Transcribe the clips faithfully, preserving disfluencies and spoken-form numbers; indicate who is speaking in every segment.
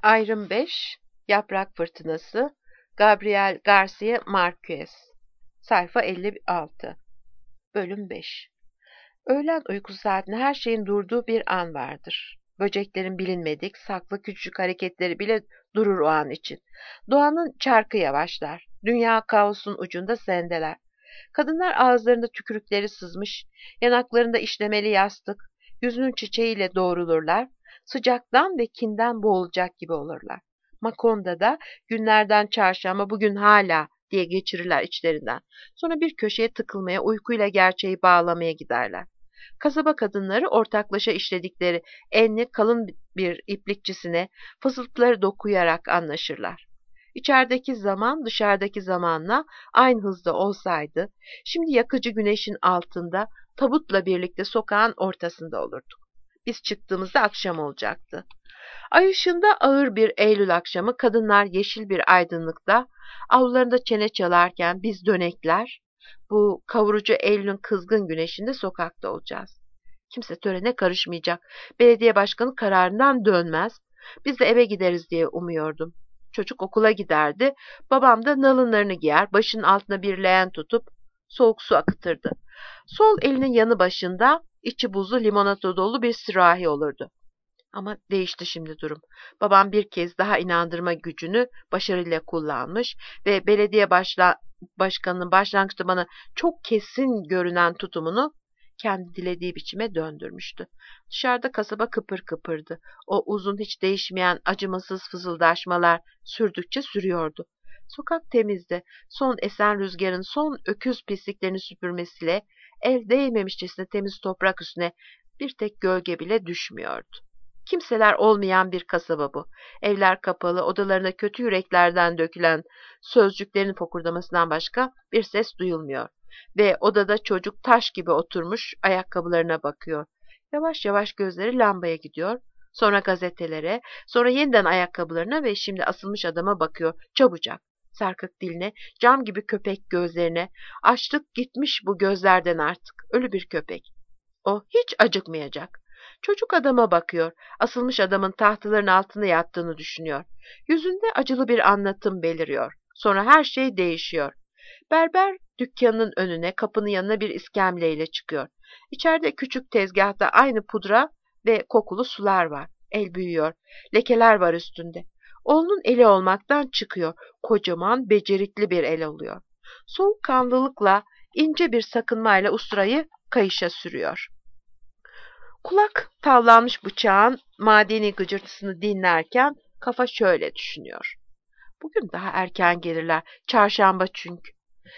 Speaker 1: Ayrım beş, Yaprak Fırtınası, Gabriel Garcia Marquez, sayfa elli altı, bölüm beş. Öğlen uyku saatinde her şeyin durduğu bir an vardır. Böceklerin bilinmedik, saklı küçük hareketleri bile durur o an için. Doğanın çarkı yavaşlar. Dünya kaosun ucunda sendeler. Kadınlar ağızlarında tükürükleri sızmış, yanaklarında işlemeli yastık, yüzünün çiçeğiyle doğrulurlar, sıcaktan ve kinden boğulacak gibi olurlar. Makonda'da günlerden çarşamba bugün hala diye geçirirler içlerinden. Sonra bir köşeye tıkılmaya, uykuyla gerçeği bağlamaya giderler. Kasaba kadınları ortaklaşa işledikleri enli kalın bir iplikçisine fısıltıları dokuyarak anlaşırlar. İçerideki zaman dışarıdaki zamanla aynı hızda olsaydı, şimdi yakıcı güneşin altında tabutla birlikte sokağın ortasında olurduk. Biz çıktığımızda akşam olacaktı. Ay ışığında ağır bir Eylül akşamı kadınlar yeşil bir aydınlıkta avlularında çene çalarken biz dönekler bu kavurucu Eylül'ün kızgın güneşinde sokakta olacağız. Kimse törene karışmayacak. Belediye başkanı kararından dönmez. Biz de eve gideriz diye umuyordum. Çocuk okula giderdi. Babam da nalınlarını giyer, başının altına bir leğen tutup soğuk su akıtırdı. Sol elinin yanı başında içi buzlu limonata dolu bir sürahi olurdu. Ama değişti şimdi durum. Babam bir kez daha inandırma gücünü başarıyla kullanmış ve belediye başla, başkanının başlangıçta bana çok kesin görünen tutumunu kendi dilediği biçime döndürmüştü. Dışarıda kasaba kıpır kıpırdı. O uzun hiç değişmeyen acımasız fızıldaşmalar sürdükçe sürüyordu. Sokak temizdi. Son esen rüzgarın son öküz pisliklerini süpürmesiyle el değmemişçesine temiz toprak üstüne bir tek gölge bile düşmüyordu. Kimseler olmayan bir kasaba bu. Evler kapalı, odalarına kötü yüreklerden dökülen sözcüklerin fokurdamasından başka bir ses duyulmuyor. Ve odada çocuk taş gibi oturmuş ayakkabılarına bakıyor. Yavaş yavaş gözleri lambaya gidiyor. Sonra gazetelere, sonra yeniden ayakkabılarına ve şimdi asılmış adama bakıyor. Çabucak, sarkık diline, cam gibi köpek gözlerine. Açlık gitmiş bu gözlerden artık. Ölü bir köpek. O hiç acıkmayacak. Çocuk adama bakıyor. Asılmış adamın tahtaların altında yattığını düşünüyor. Yüzünde acılı bir anlatım beliriyor. Sonra her şey değişiyor. Berber dükkanının önüne, kapının yanına bir iskemleyle çıkıyor. İçeride küçük tezgahta aynı pudra ve kokulu sular var. El büyüyor. Lekeler var üstünde. Oğlunun eli olmaktan çıkıyor. Kocaman, becerikli bir el oluyor. Soğukkanlılıkla, ince bir sakınmayla usturayı kayışa sürüyor. Kulak tavlanmış bıçağın madeni gıcırtısını dinlerken kafa şöyle düşünüyor. Bugün daha erken gelirler, çarşamba çünkü.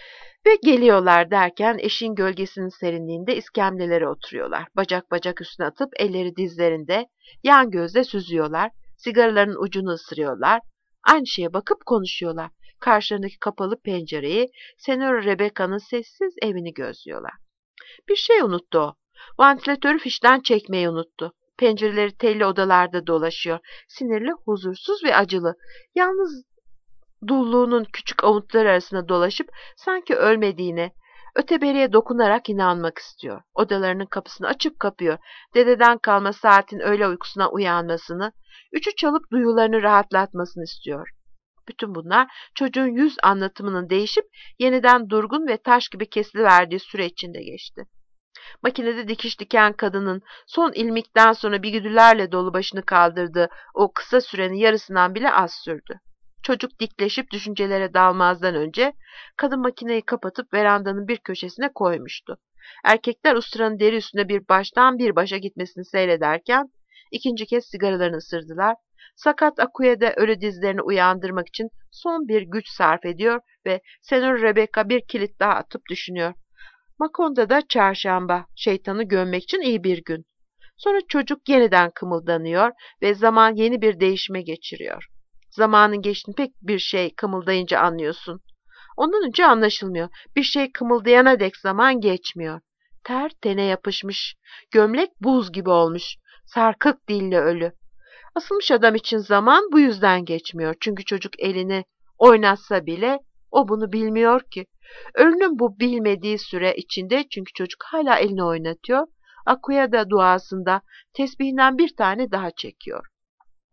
Speaker 1: Ve geliyorlar derken eşin gölgesinin serinliğinde iskemlelere oturuyorlar. Bacak bacak üstüne atıp elleri dizlerinde, yan gözle süzüyorlar, sigaralarının ucunu ısırıyorlar, aynı şeye bakıp konuşuyorlar. Karşılarındaki kapalı pencereyi, Senora Rebecca'nın sessiz evini gözlüyorlar. Bir şey unuttu o. Vantilatörü fişten çekmeyi unuttu. Pencereleri telli odalarda dolaşıyor. Sinirli, huzursuz ve acılı. Yalnız dulluğunun küçük avuntuları arasında dolaşıp sanki ölmediğine, öteberiye dokunarak inanmak istiyor. Odalarının kapısını açıp kapıyor. Dededen kalma saatin öğle uykusuna uyanmasını, üçü çalıp duyularını rahatlatmasını istiyor. Bütün bunlar çocuğun yüz anlatımının değişip yeniden durgun ve taş gibi kesiliverdiği süre içinde geçti. Makinede dikiş diken kadının son ilmikten sonra bigüdülerle dolu başını kaldırdığı o kısa sürenin yarısından bile az sürdü. Çocuk dikleşip düşüncelere dalmazdan önce kadın makineyi kapatıp verandanın bir köşesine koymuştu. Erkekler usturanın deri üstünde bir baştan bir başa gitmesini seyrederken ikinci kez sigaralarını ısırdılar. Sakat Akuya'da ölü dizlerini uyandırmak için son bir güç sarf ediyor ve Senor Rebecca bir kilit daha atıp düşünüyor. Makonda'da çarşamba, şeytanı gömmek için iyi bir gün. Sonra çocuk yeniden kımıldanıyor ve zaman yeni bir değişime geçiriyor. Zamanın geçtiğini pek bir şey kımıldayınca anlıyorsun. Ondan önce anlaşılmıyor. Bir şey kımıldayana dek zaman geçmiyor. Ter tene yapışmış, gömlek buz gibi olmuş, sarkık dille ölü. Asılmış adam için zaman bu yüzden geçmiyor. Çünkü çocuk elini oynatsa bile o bunu bilmiyor ki. Ölünün bu bilmediği süre içinde çünkü çocuk hala elini oynatıyor. Akuya da duasında tesbihinden bir tane daha çekiyor.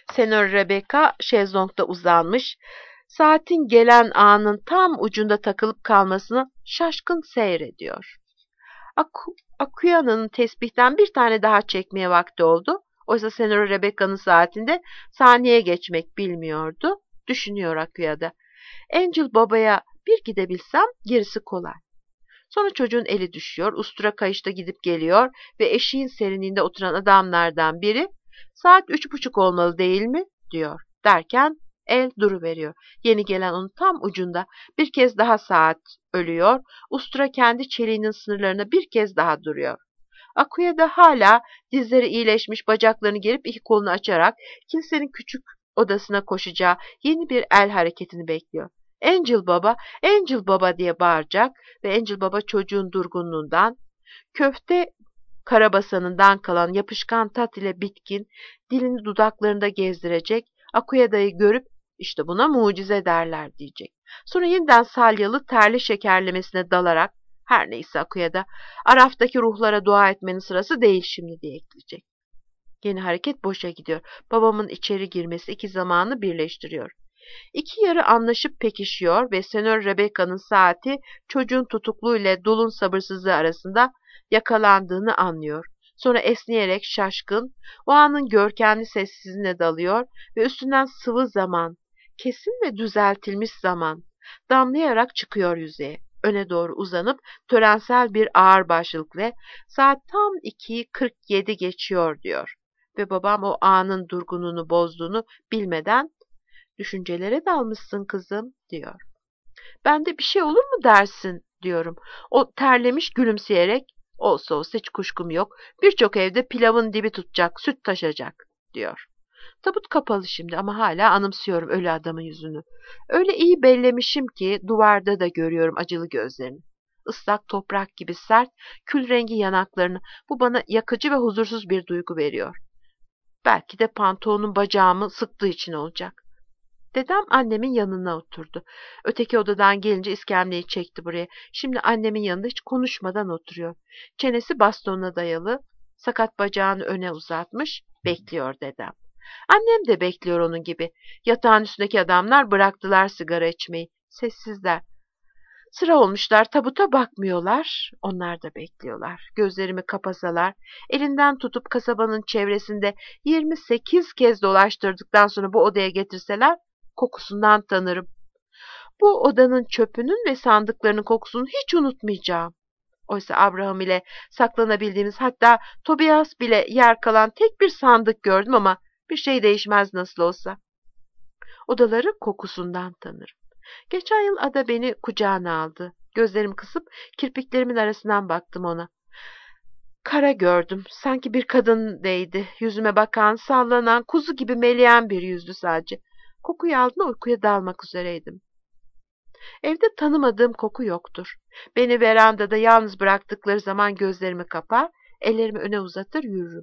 Speaker 1: Senor Rebecca şezlongda uzanmış, saatin gelen anın tam ucunda takılıp kalmasını şaşkın seyrediyor. Aku, Akuyana'nın tesbihten bir tane daha çekmeye vakti oldu. Oysa Senor Rebecca'nın saatinde saniye geçmek bilmiyordu. Düşünüyor Akuya'da. Angel babaya bir gidebilsem gerisi kolay. Sonra çocuğun eli düşüyor, ustura kayışta gidip geliyor ve eşiğin serinliğinde oturan adamlardan biri saat üç buçuk olmalı değil mi diyor. Derken el duruveriyor. Yeni gelen onun tam ucunda bir kez daha saat ölüyor. Ustura kendi çeliğinin sınırlarına bir kez daha duruyor. Akuya da hala dizleri iyileşmiş bacaklarını gerip iki kolunu açarak kilisenin küçük odasına koşacağı yeni bir el hareketini bekliyor. Angel baba, Angel baba diye bağıracak ve Angel baba çocuğun durgunluğundan, köfte karabasanından kalan yapışkan tat ile bitkin, dilini dudaklarında gezdirecek, Akuya'dayı görüp işte buna mucize derler diyecek. Sonra yeniden salyalı terli şekerlemesine dalarak, her neyse Akuya'da, Araf'taki ruhlara dua etmenin sırası değil şimdi diye ekleyecek. Yeni hareket boşa gidiyor. Babamın içeri girmesi iki zamanı birleştiriyor. İki yarı anlaşıp pekişiyor ve Senor Rebecca'nın saati çocuğun tutukluğu ile dulun sabırsızlığı arasında yakalandığını anlıyor. Sonra esneyerek şaşkın, o anın görkemli sessizliğine dalıyor ve üstünden sıvı zaman, kesin ve düzeltilmiş zaman, damlayarak çıkıyor yüzeye. Öne doğru uzanıp törensel bir ağırbaşlılıkla saat tam ikiyi kırk yedi geçiyor diyor. Ve babam o anın durgunluğunu bozduğunu bilmeden düşüncelere dalmışsın kızım diyor. Ben de bir şey olur mu dersin diyorum. O terlemiş gülümseyerek olsa olsa hiç kuşkum yok. Birçok evde pilavın dibi tutacak, süt taşacak diyor. Tabut kapalı şimdi ama hala anımsıyorum ölü adamın yüzünü. Öyle iyi bellemişim ki duvarda da görüyorum acılı gözlerini. Islak toprak gibi sert, kül rengi yanaklarını. Bu bana yakıcı ve huzursuz bir duygu veriyor. Belki de pantolonun bacağımı sıktığı için olacak. Dedem annemin yanına oturdu. Öteki odadan gelince iskemleyi çekti buraya. Şimdi annemin yanında hiç konuşmadan oturuyor. Çenesi bastonuna dayalı, sakat bacağını öne uzatmış, bekliyor dedem. Annem de bekliyor onun gibi. Yatağın üstündeki adamlar bıraktılar sigara içmeyi. Sessizler. Sıra olmuşlar, tabuta bakmıyorlar. Onlar da bekliyorlar. Gözlerimi kapasalar, elinden tutup kasabanın çevresinde yirmi sekiz kez dolaştırdıktan sonra bu odaya getirseler, kokusundan tanırım. Bu odanın çöpünün ve sandıklarının kokusunu hiç unutmayacağım. Oysa Abraham ile saklanabildiğimiz, hatta Tobias bile yer kalan tek bir sandık gördüm ama bir şey değişmez nasıl olsa. Odaları kokusundan tanırım. Geçen yıl ada beni kucağına aldı. Gözlerimi kısıp kirpiklerimin arasından baktım ona. Kara gördüm. Sanki bir kadın değdi. Yüzüme bakan, sallanan, kuzu gibi meleğen bir yüzdü sadece. Kokuyu aldığında uykuya dalmak üzereydim. Evde tanımadığım koku yoktur. Beni verandada yalnız bıraktıkları zaman gözlerimi kapar, ellerimi öne uzatır yürürüm.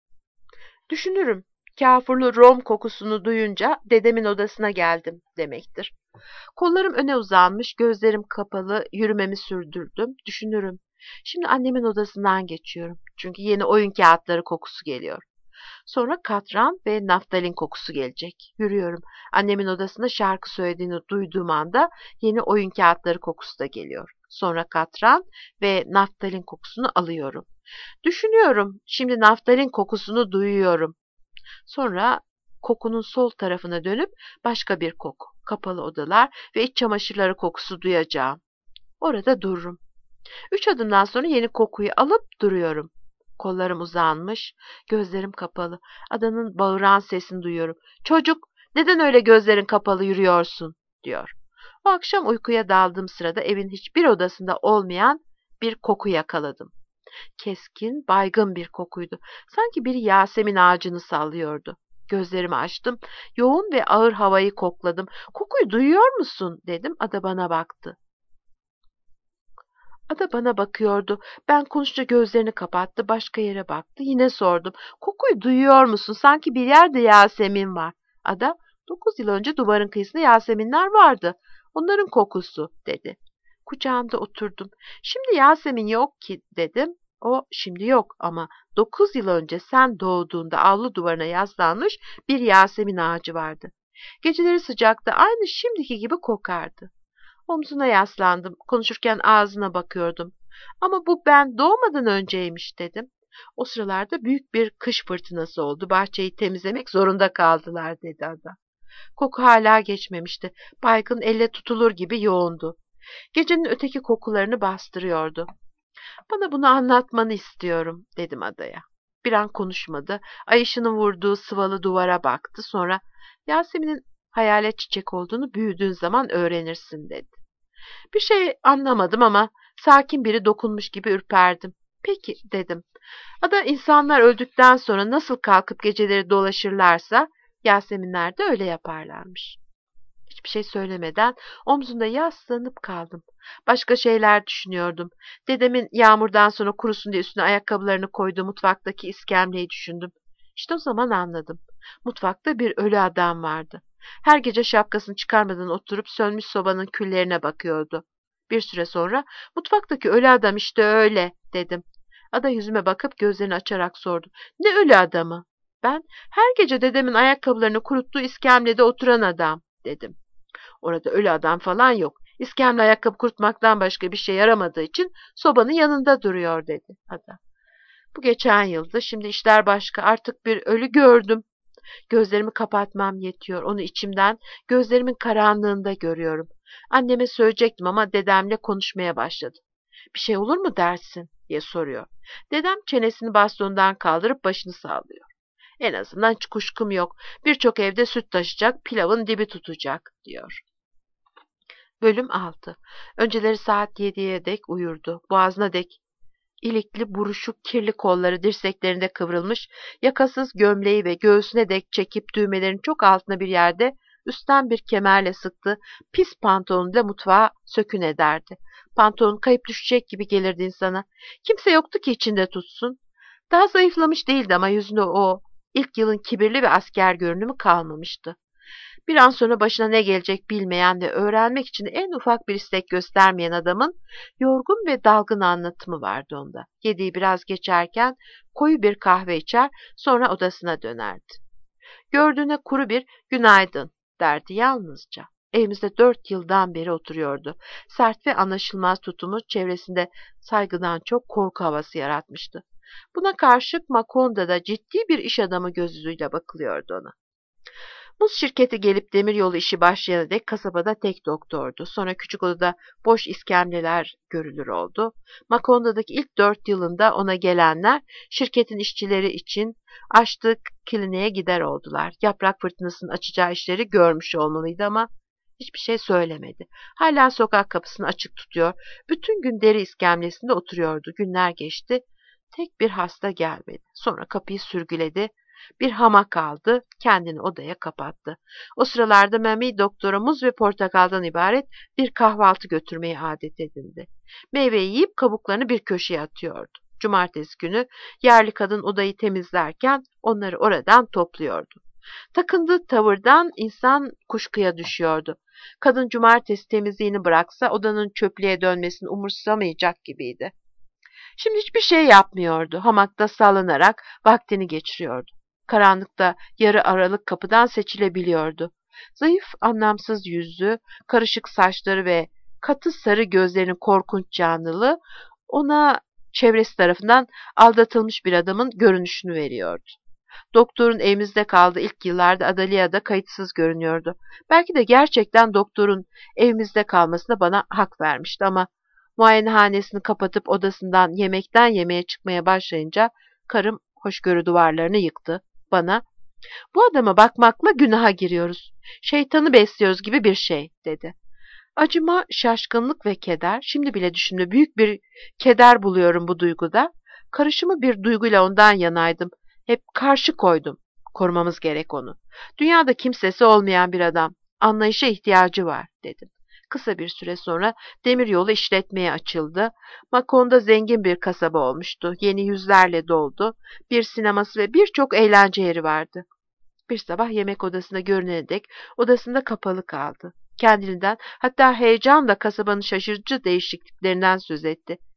Speaker 1: Düşünürüm. Kafurlu rom kokusunu duyunca dedemin odasına geldim demektir. Kollarım öne uzanmış, gözlerim kapalı, yürümemi sürdürdüm. Düşünürüm. Şimdi annemin odasından geçiyorum. Çünkü yeni oyun kağıtları kokusu geliyor. Sonra katran ve naftalin kokusu gelecek. Yürüyorum. Annemin odasında şarkı söylediğini duyduğum anda yeni oyun kağıtları kokusu da geliyor. Sonra katran ve naftalin kokusunu alıyorum. Düşünüyorum. Şimdi naftalin kokusunu duyuyorum. Sonra kokunun sol tarafına dönüp başka bir koku, kapalı odalar ve iç çamaşırları kokusu duyacağım. Orada dururum. Üç adımdan sonra yeni kokuyu alıp duruyorum. Kollarım uzanmış, gözlerim kapalı. Adanın bağıran sesini duyuyorum. Çocuk, neden öyle gözlerin kapalı yürüyorsun? Diyor. O akşam uykuya daldığım sırada evin hiçbir odasında olmayan bir koku yakaladım. Keskin, baygın bir kokuydu. Sanki biri Yasemin ağacını sallıyordu. Gözlerimi açtım. Yoğun ve ağır havayı kokladım. Kokuyu duyuyor musun? Dedim. Ada bana baktı. Ada bana bakıyordu. Ben konuşunca gözlerini kapattı. Başka yere baktı. Yine sordum. Kokuyu duyuyor musun? Sanki bir yerde Yasemin var. Ada, dokuz yıl önce duvarın kıyısında Yaseminler vardı. Onların kokusu dedi. Kucağında oturdum. Şimdi Yasemin yok ki dedim. O şimdi yok ama dokuz yıl önce sen doğduğunda avlu duvarına yaslanmış bir Yasemin ağacı vardı. Geceleri sıcakta aynı şimdiki gibi kokardı. Omzuna yaslandım, konuşurken ağzına bakıyordum. Ama bu ben doğmadan önceymiş dedim. O sıralarda büyük bir kış fırtınası oldu. Bahçeyi temizlemek zorunda kaldılar dedi adam. Koku hala geçmemişti. Baygın elle tutulur gibi yoğundu. Gecenin öteki kokularını bastırıyordu. Bana bunu anlatmanı istiyorum dedim adaya. Bir an konuşmadı. Ay ışığının vurduğu sıvalı duvara baktı. Sonra Yasemin'in hayalet çiçek olduğunu büyüdüğün zaman öğrenirsin dedi. Bir şey anlamadım ama sakin biri dokunmuş gibi ürperdim. Peki dedim. Ada insanlar öldükten sonra nasıl kalkıp geceleri dolaşırlarsa Yaseminler de öyle yaparlarmış. Hiçbir şey söylemeden omzunda yaslanıp kaldım. Başka şeyler düşünüyordum. Dedemin yağmurdan sonra kurusun diye üstüne ayakkabılarını koyduğu mutfaktaki iskemleyi düşündüm. İşte o zaman anladım. Mutfakta bir ölü adam vardı. Her gece şapkasını çıkarmadan oturup sönmüş sobanın küllerine bakıyordu. Bir süre sonra mutfaktaki ölü adam işte öyle dedim. Ada yüzüme bakıp gözlerini açarak sordu. Ne ölü adamı? Ben her gece dedemin ayakkabılarını kuruttuğu iskemlede oturan adam dedim. Orada ölü adam falan yok. İskemle ayakkabı kurutmaktan başka bir şey yaramadığı için sobanın yanında duruyor dedi Ada. Bu geçen yıldı. Şimdi işler başka. Artık bir ölü gördüm. Gözlerimi kapatmam yetiyor. Onu içimden, gözlerimin karanlığında görüyorum. Anneme söyleyecektim ama dedemle konuşmaya başladı. Bir şey olur mu dersin diye soruyor. Dedem çenesini bastondan kaldırıp başını sallıyor. En azından hiç kuşkum yok. Birçok evde süt taşıyacak, pilavın dibi tutacak diyor. Bölüm altı. Önceleri saat yediye dek uyurdu. Boğazına dek ilikli, buruşuk, kirli kolları dirseklerinde kıvrılmış, yakasız gömleği ve göğsüne dek çekip düğmelerin çok altına bir yerde üstten bir kemerle sıktı, pis pantolonuyla mutfağa sökün ederdi. Pantolon kayıp düşecek gibi gelirdi insana. Kimse yoktu ki içinde tutsun. Daha zayıflamış değildi ama yüzünde o ilk yılın kibirli ve asker görünümü kalmamıştı. Bir an sonra başına ne gelecek bilmeyen ve öğrenmek için en ufak bir istek göstermeyen adamın yorgun ve dalgın anlatımı vardı onda. Yediği biraz geçerken koyu bir kahve içer, sonra odasına dönerdi. Gördüğüne kuru bir günaydın derdi yalnızca. Evimizde dört yıldan beri oturuyordu. Sert ve anlaşılmaz tutumu çevresinde saygıdan çok korku havası yaratmıştı. Buna karşılık Makonda'da ciddi bir iş adamı gözüyle bakılıyordu ona. Muz şirketi gelip demiryolu işi başlayana dek kasabada tek doktordu. Sonra küçük odada boş iskemleler görülür oldu. Makonda'daki ilk dört yılında ona gelenler şirketin işçileri için açtığı kliniğe gider oldular. Yaprak fırtınasının açacağı işleri görmüş olmalıydı ama hiçbir şey söylemedi. Hala sokak kapısını açık tutuyor. Bütün gün deri iskemlesinde oturuyordu. Günler geçti. Tek bir hasta gelmedi. Sonra kapıyı sürgüledi. Bir hamak aldı, kendini odaya kapattı. O sıralarda Mami doktora muz ve portakaldan ibaret bir kahvaltı götürmeyi adet edindi. Meyveyi yiyip kabuklarını bir köşeye atıyordu. Cumartesi günü yerli kadın odayı temizlerken onları oradan topluyordu. Takındığı tavırdan insan kuşkuya düşüyordu. Kadın cumartesi temizliğini bıraksa odanın çöplüğe dönmesini umursamayacak gibiydi. Şimdi hiçbir şey yapmıyordu. Hamakta sallanarak vaktini geçiriyordu. Karanlıkta yarı aralık kapıdan seçilebiliyordu. Zayıf, anlamsız yüzü, karışık saçları ve katı sarı gözlerinin korkunç canlılığı ona çevresi tarafından aldatılmış bir adamın görünüşünü veriyordu. Doktorun evimizde kaldığı ilk yıllarda Adalia'da kayıtsız görünüyordu. Belki de gerçekten doktorun evimizde kalmasına bana hak vermişti ama muayenehanesini kapatıp odasından yemekten yemeğe çıkmaya başlayınca karım hoşgörü duvarlarını yıktı. Bana, bu adama bakmakla günaha giriyoruz. Şeytanı besliyoruz gibi bir şey, dedi. Acıma, şaşkınlık ve keder, şimdi bile düşündüğümde büyük bir keder buluyorum bu duyguda. Karışımı bir duyguyla ondan yanaydım. Hep karşı koydum. Korumamız gerek onu. Dünyada kimsesi olmayan bir adam. Anlayışa ihtiyacı var, dedim. Kısa bir süre sonra demiryolu işletmeye açıldı. Makon'da zengin bir kasaba olmuştu. Yeni yüzlerle doldu. Bir sineması ve birçok eğlence yeri vardı. Bir sabah yemek odasına görünene dek odasında kapalı kaldı. Kendinden, hatta heyecanla kasabanın şaşırtıcı değişikliklerinden söz etti.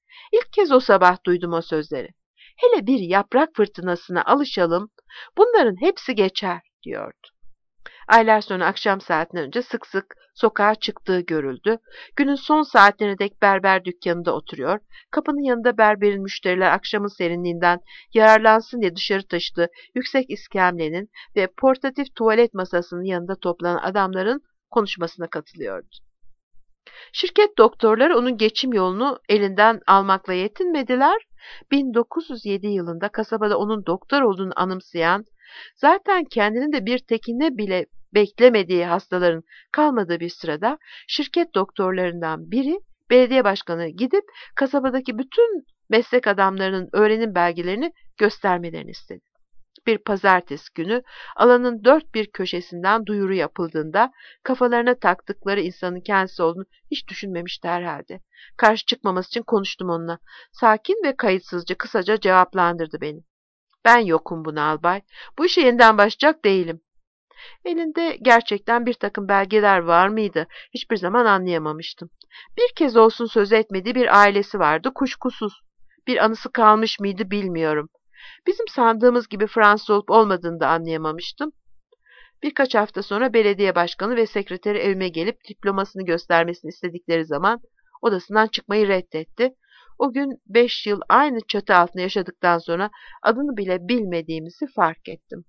Speaker 1: İlk kez o sabah duydum o sözleri. Hele bir yaprak fırtınasına alışalım, bunların hepsi geçer, diyordu. Aylar sonra akşam saatinden önce sık sık sokağa çıktığı görüldü. Günün son saatlerine dek berber dükkanında oturuyor. Kapının yanında berberin müşteriler akşamın serinliğinden yararlansın diye dışarı taşıdığı yüksek iskemlenin ve portatif tuvalet masasının yanında toplanan adamların konuşmasına katılıyordu. Şirket doktorları onun geçim yolunu elinden almakla yetinmediler. bin dokuz yüz yedi yılında kasabada onun doktor olduğunu anımsayan, zaten kendinin de bir tekine bile beklemediği hastaların kalmadığı bir sırada şirket doktorlarından biri belediye başkanına gidip kasabadaki bütün meslek adamlarının öğrenim belgelerini göstermelerini istedi. Bir pazartesi günü alanın dört bir köşesinden duyuru yapıldığında kafalarına taktıkları insanın kendisi olduğunu hiç düşünmemişti herhalde. Karşı çıkmaması için konuştum onunla. Sakin ve kayıtsızca kısaca cevaplandırdı beni. Ben yokum buna albay. Bu işe yeniden başlayacak değilim. Elinde gerçekten bir takım belgeler var mıydı? Hiçbir zaman anlayamamıştım. Bir kez olsun söz etmediği bir ailesi vardı, kuşkusuz. Bir anısı kalmış mıydı bilmiyorum. Bizim sandığımız gibi Fransız olup olmadığını da anlayamamıştım. Birkaç hafta sonra belediye başkanı ve sekreteri evime gelip diplomasını göstermesini istedikleri zaman odasından çıkmayı reddetti. O gün beş yıl aynı çatı altında yaşadıktan sonra adını bile bilmediğimizi fark ettim.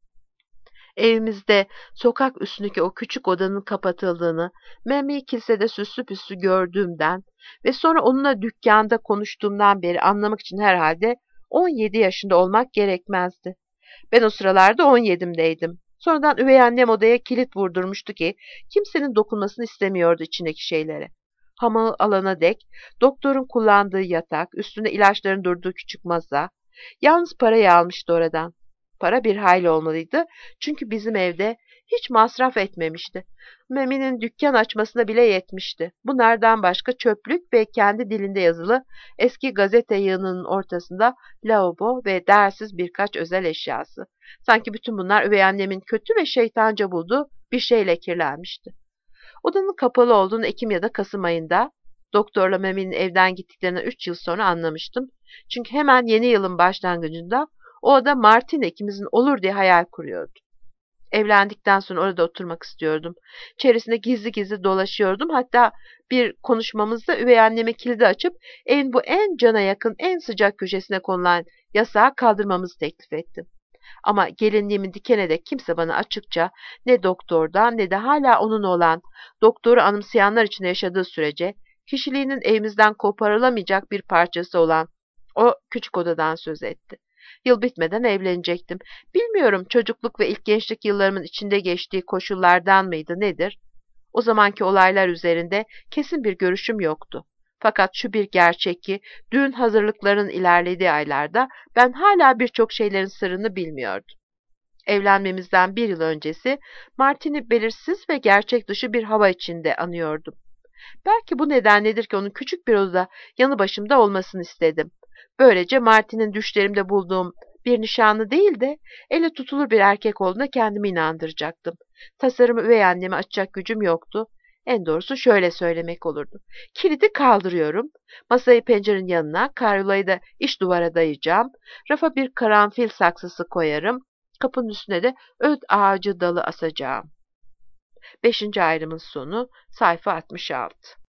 Speaker 1: Evimizde sokak üstündeki o küçük odanın kapatıldığını, Memi'yi kilisede süslü püslü gördüğümden ve sonra onunla dükkanda konuştuğumdan beri anlamak için herhalde on yedi yaşında olmak gerekmezdi. Ben o sıralarda on yedimdeydim. Sonradan üvey annem odaya kilit vurdurmuştu ki kimsenin dokunmasını istemiyordu içindeki şeylere. Hamağı alana dek, doktorun kullandığı yatak, üstünde ilaçların durduğu küçük masa, yalnız parayı almıştı oradan. Para bir hayli olmalıydı çünkü bizim evde hiç masraf etmemişti. Memi'nin dükkan açmasına bile yetmişti. Bunlardan başka çöplük ve kendi dilinde yazılı eski gazete yığınının ortasında lavabo ve değersiz birkaç özel eşyası. Sanki bütün bunlar üvey annemin kötü ve şeytanca bulduğu bir şeyle kirlenmişti. Odanın kapalı olduğunu Ekim ya da Kasım ayında doktorla Memi'nin evden gittiklerinden üç yıl sonra anlamıştım. Çünkü hemen yeni yılın başlangıcında o oda Martin ikimizin olur diye hayal kuruyordu. Evlendikten sonra orada oturmak istiyordum. Çevresinde gizli gizli dolaşıyordum. Hatta bir konuşmamızda üvey anneme kilidi açıp evin bu en cana yakın, en sıcak köşesine konulan yasağı kaldırmamızı teklif ettim. Ama gelinliğimin dikene de kimse bana açıkça ne doktordan ne de hala onun olan, doktoru anımsayanlar içinde yaşadığı sürece kişiliğinin evimizden koparılamayacak bir parçası olan o küçük odadan söz etti. Yıl bitmeden evlenecektim. Bilmiyorum çocukluk ve ilk gençlik yıllarımın içinde geçtiği koşullardan mıydı nedir? O zamanki olaylar üzerinde kesin bir görüşüm yoktu. Fakat şu bir gerçek ki düğün hazırlıklarının ilerlediği aylarda ben hala birçok şeylerin sırrını bilmiyordum. Evlenmemizden bir yıl öncesi Martin'i belirsiz ve gerçek dışı bir hava içinde anıyordum. Belki bu nedenledir ki onun küçük bir odada yanı başımda olmasını istedim. Böylece Martin'in düşlerimde bulduğum bir nişanlı değil de elle tutulur bir erkek olduğuna kendimi inandıracaktım. Tasarımı üvey anneme açacak gücüm yoktu. En doğrusu şöyle söylemek olurdu. Kilidi kaldırıyorum, masayı pencerenin yanına, karyolayı da iç duvara dayayacağım, rafa bir karanfil saksısı koyarım, kapının üstüne de öt ağacı dalı asacağım. Beşinci ayrımın sonu, sayfa altmış altı.